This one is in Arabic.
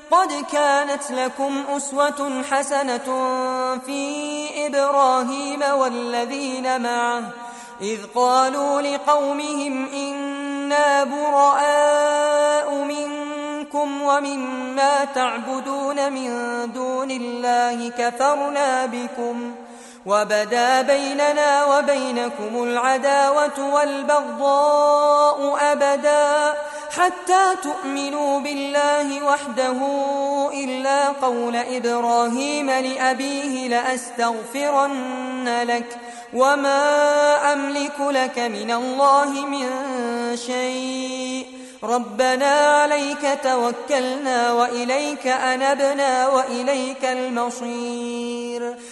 قد كانت لكم أسوة حسنة في إبراهيم والذين معه إذ قالوا لقومهم إنا براء منكم ومما تعبدون من دون الله كفرنا بكم وبدا بيننا وبينكم العداوة والبغضاء أبدا حتى تؤمنوا بالله وحده إلا قول إبراهيم لأبيه لأستغفرن لك وما أملك لك من الله من شيء ربنا عليك توكلنا وإليك أنبنا وإليك المصير.